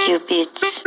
Studio Beats.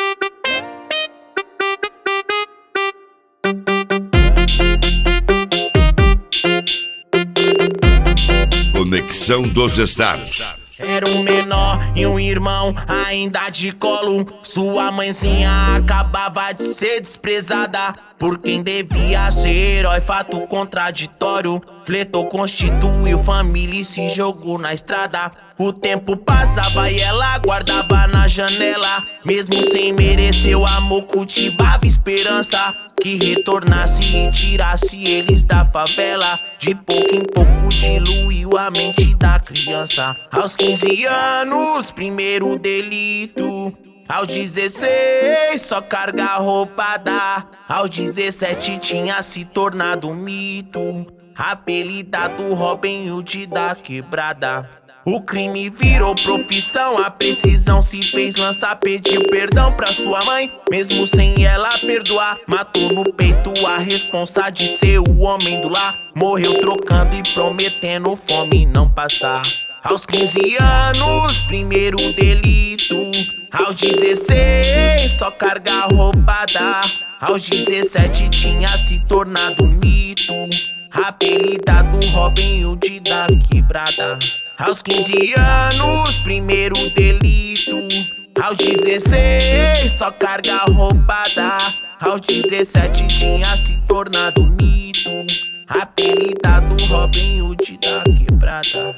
Conexão dos Estados. Era um menor e um irmão ainda de colo. Sua mãezinha acabava de ser desprezada por quem devia ser herói, fato contraditório. Fletou, constituiu família e se jogou na estrada. O tempo passava e ela guardava na janela. Mesmo sem merecer o amor, cultivava esperança que retornasse e tirasse eles da favela. De pouco em pouco diluiu a mente da criança. Aos 15 anos, primeiro delito. Aos 16, só carga roubada. Aos 17 tinha se tornado um mito, apelidado Robin Hood da quebrada. O crime virou profissão, a precisão se fez lançar. Pediu perdão pra sua mãe, mesmo sem ela perdoar. Matou no peito a responsa de ser o homem do lar. Morreu trocando e prometendo fome não passar. Aos 15 anos, primeiro delito. Aos 16, só carga roubada. Aos 17 tinha se tornado um mito, apelidado Robin Hood da quebrada. Aos 15 anos, primeiro delito. Aos 16, só carga roubada. Aos 17 tinha se tornado um mito, apelidado Robin Hood da quebrada.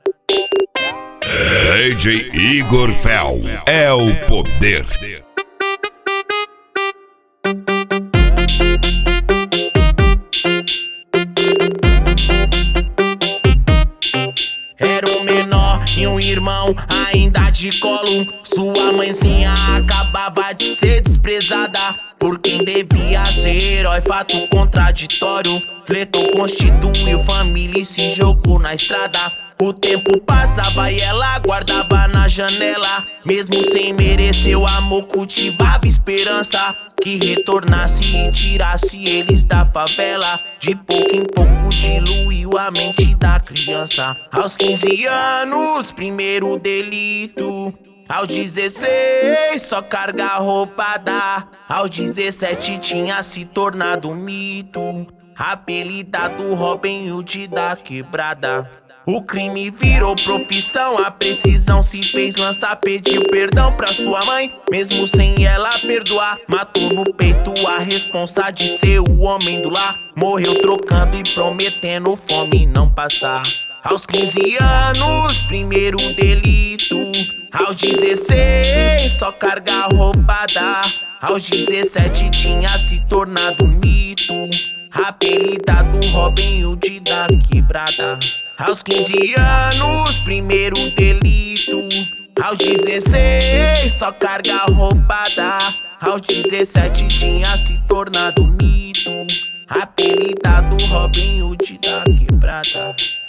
DJ Igor Fel é o poder. Era um menor e um irmão ainda de colo. Sua mãezinha acabava de ser desprezada por quem devia ser herói, fato contraditório. Fletou, constituiu família e se jogou na estrada. O tempo passava e ela guardava na janela. Mesmo sem merecer o amor, cultivava esperança que retornasse e tirasse eles da favela. De pouco em pouco diluiu a mente da criança. Aos 15 anos, primeiro delito. Aos 16, só carga roubada. Aos 17 tinha se tornado um mito, apelidado Robin Hood da quebrada. O crime virou profissão, a precisão se fez lançar. Pediu perdão pra sua mãe, mesmo sem ela perdoar. Matou no peito a responsa de ser o homem do lar. Morreu trocando e prometendo fome não passar. Aos 15 anos, primeiro delito. Aos 16, só carga roubada. Aos 17 tinha se tornado um mito, apelidado Robin Hood da quebrada. Aos 15 anos, primeiro delito. Aos 16, só carga roubada. Aos 17 tinha se tornado um mito, apelidado Robin Hood da quebrada.